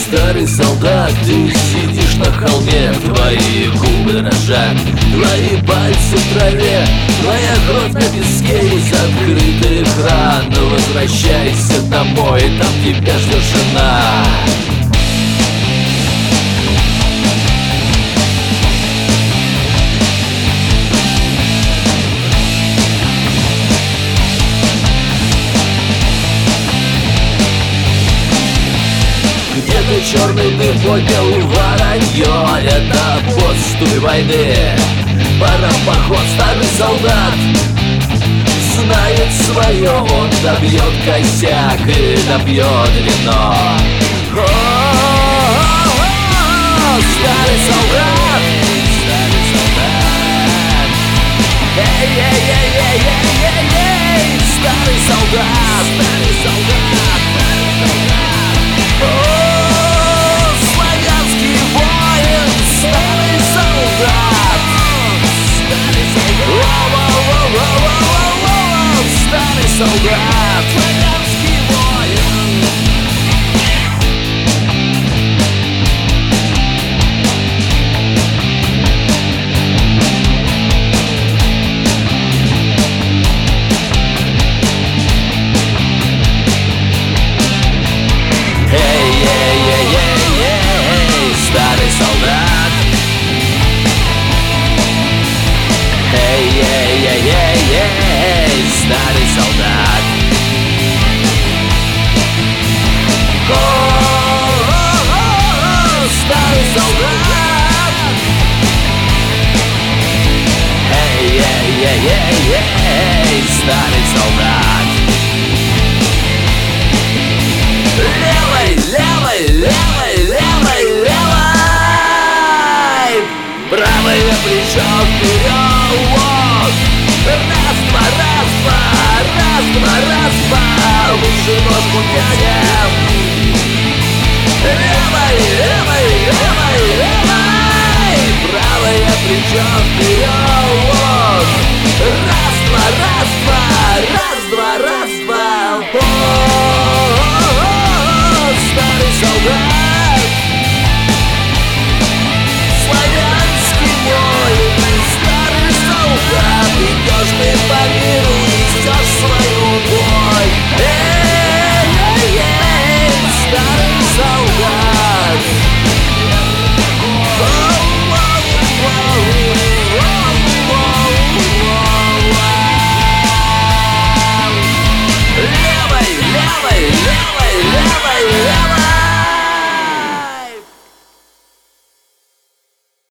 старый солдат, ты сидишь на холме, твои губы дрожат, твои пальцы в траве, твоя кровь на песке из открытых ран. Но возвращайся домой, там тебя ждет жена. Где-то черный дым поднял воронье, это подступы войны. Пора в поход, старый солдат знает свое, он добьет косяк и добьет вино. Старый солдат, старый солдат, эй-ей-ей-ей-ей-ей-ей, старый солдат, старый солдат, старый солдат. Славянский воин, старый солдат, старый солдат, старый солдат, славянский воин. Старый солдат, эй-ей-ей-ей-ей, старый солдат. Старый солдат, эй-ей-ей-ей-ей, старый солдат. Левой, левой, левой, левой, левой, правое плечо вперед. Раз-два, раз-два, раз-два, раз-два, лучше ножку тянем.